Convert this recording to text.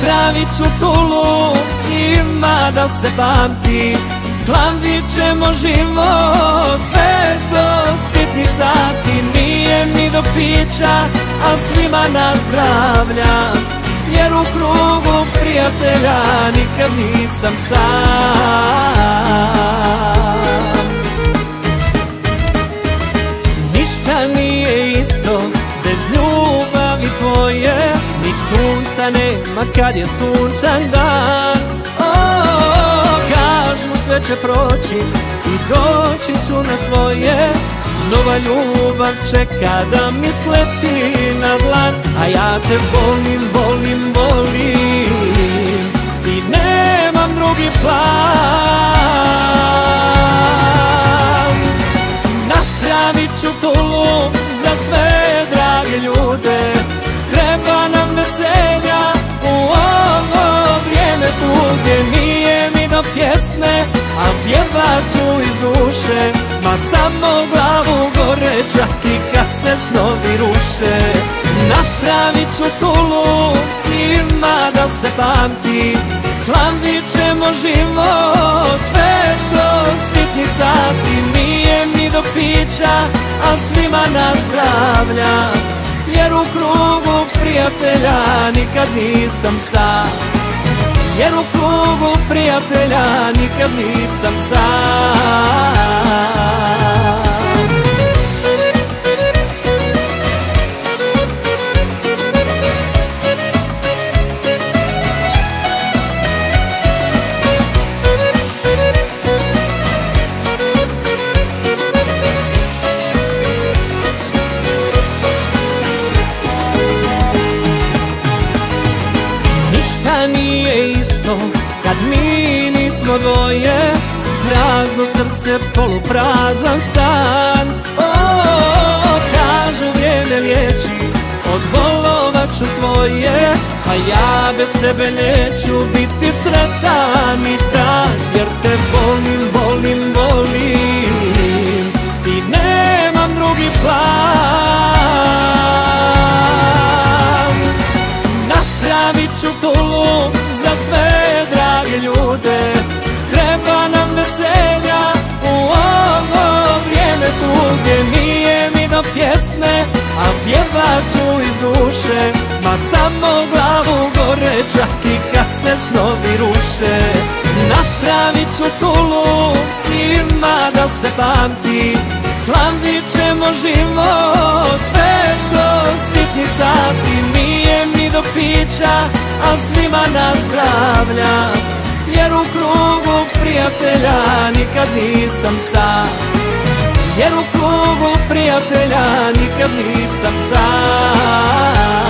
Napravit ću tulu, ima da se pamti. Slavit ćemo život sve do sitnih sati. Nije mi do pića, a svima nas zdravlja, jer u krugu prijatelja nikad nisam sam. Ništa nije isto bez ljubavi tvoje, ni sunca nema kad je sunčan dan. Kažu sve će proći i doći ću na svoje. Nova ljubav čeka da mi sleti na dlan. A ja te volim, volim, volim i nemam drugi plan. Napravit ću tulu za sve drage ljude. Treba nam veselja u ovo vrijeme tuge. Nije mi do pjesme, a pjevat ću iz duše. Ma samo glavu gore, čak i kad se snovi ruše. Napravit ću tulu, ima da se pamti. Slavit ćemo život sve do sitnih sati. Nije mi do pića, a svima nas zdravlja, jer u krugu prijatelja nikad nisam sam. Jer u krugu prijatelja nikad nisam sam. Ništa nije isto kad mi nismo dvoje. Prazno srce, poluprazan stan. Kažu vrijeme liječi, od bolova ću svoje. A ja bez tebe neću biti sretan ni dan. Jer te volim, volim, volim i nemam drugi plan. Napravit ću tulu za sve drage ljude. Treba nam veselja u ovo vrijeme tuge. Nije mi do pjesme, a pjevat ću iz duše. Ma samo glavu gore, čak i kad se snovi ruše. Napravit ću tulu, ima da se pamti. Slavit ćemo život sve do sitnih sati. Nije mi do pića, a svima nas zdravlja, jer u krugu prijatelja nikad nisam sam. Jer u krugu prijatelja nikad nisam sam.